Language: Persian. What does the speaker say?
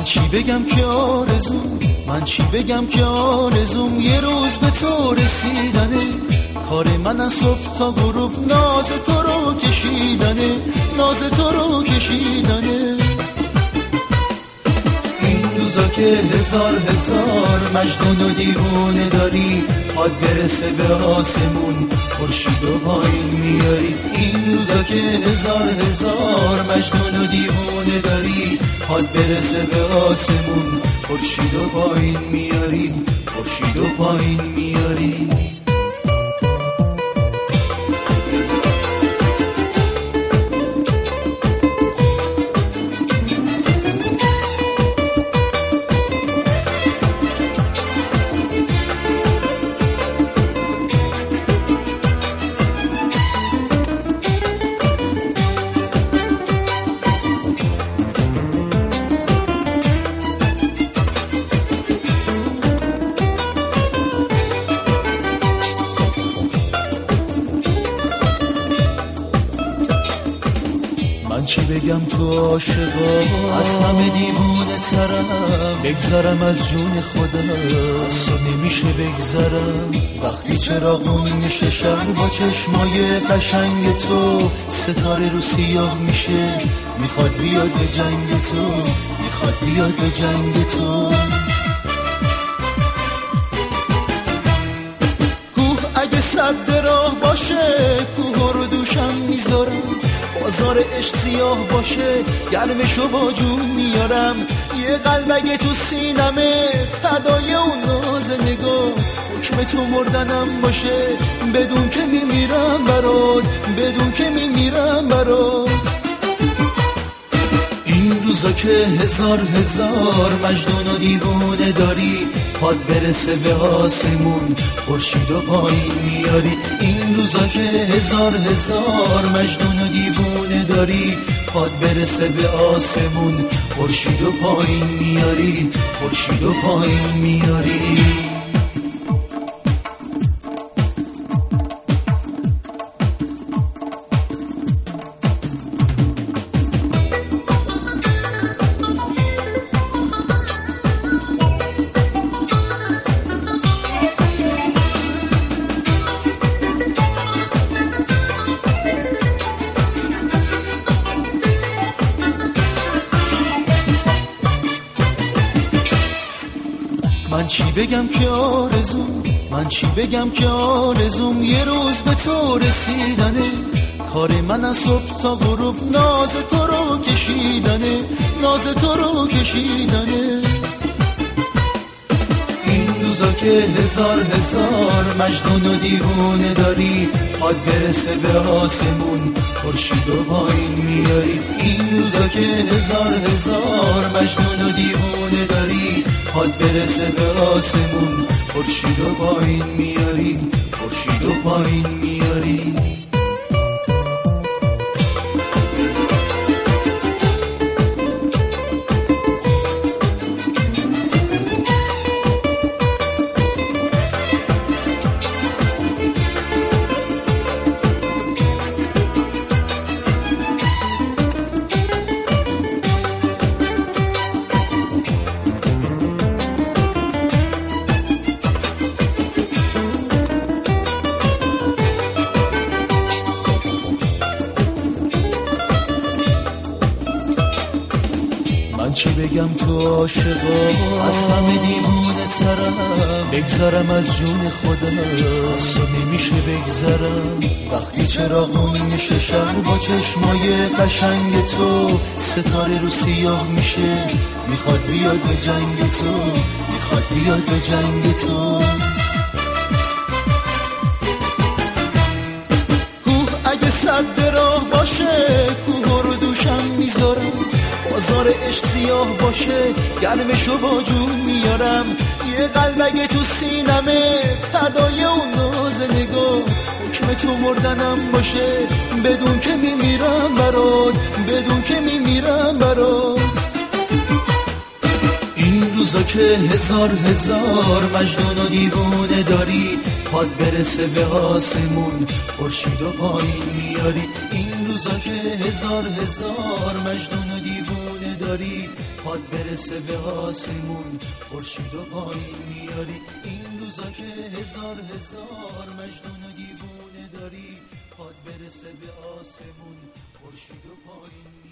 من چی بگم که آرزوم، من چی بگم که آرزوم یه روز به تو رسیدنه. کار من از صبح تا غروب ناز تو رو کشیدنه، ناز تو رو کشیدنه. این روزا که هزار هزار مجنون و دیوونه داری، پاد برسه به آسمون خورشید و پایین میاری. این روزا که هزار هزار مجنون و دیوونه داری، پاد برسه به آسمون خورشید و پایین میاری، خورشید و پایین میاری. من چی بگم تو عاشقا، از همه دیوونه ترم، بگذرم از جون خدا، از تو نمیشه بگذرم. وقتی چراغون میشه شهر با چشمای قشنگ تو، ستاره رو سیاه میشه، میخواد بیاد به جنگ تو، میخواد بیاد به جنگ تو. کوه اگه صد راه باشه، کوه رو دوشم میذارم. بازار عشق سیاه باشه، گرمشو با جون میارم. یه قلب اگه تو سینمه، فدای اون ناز نگاه، حکم تو مردنم باشه، بدون که میمیرم برات، بدون که میمیرم برات. این روزا که هزار هزار مجنون و دیوونه داری، پاد برسه به آسمون خورشید و پایین میاری. این روزا که هزار هزار مجنون و دیوونه داری، پاد برسه به آسمون خورشید و پایین میاری، خورشید و پایین میاری. من چی بگم که آرزوم، من چی بگم که آرزوم یه روز به تو رسیدنه. کار من از صبح تا غروب ناز تو رو کشیدنه، ناز تو رو کشیدنه. این روزا که هزار هزار مجنون و دیوونه داری، پاد برسه به آسمون خورشید و پایین میاری. این روزا که هزار هزار مجنون و دیوونه داری، پاد برسه به آسمون خورشید و پایین میاری، خورشید و پایین میاری. من چی بگم تو عاشقا، از همه دیوونه ترم، بگذرم از جون خدا، از تو نمیشه بگذرم. وقتی چراغون میشه شهر با چشمای قشنگ تو، ستاره رو سیاه میشه، میخواد بیاد به جنگ تو، میخواد بیاد به جنگ تو. کوه اگه صد راه باشه، کوه رو دوشم میذارم. بازار عشق سیاه باشه، گرمشو با جون میارم. یه قلب اگه تو سینمه، فدای اون ناز نگاه، حکم تو مردنم باشه، بدون که میمیرم برات، بدون که میمیرم برات. این روزا که هزار هزار مجنون و دیوونه داری، پاد برسه به آسمون خورشید و پایین میاری. این روزا که هزار هزار مجنون و دیوونه داری، پاد برسه به آسمون خورشید و پایین میاری این روزا که هزار مجنون و دیوونه داری پاد برسه به آسمون خورشید و پایین میاری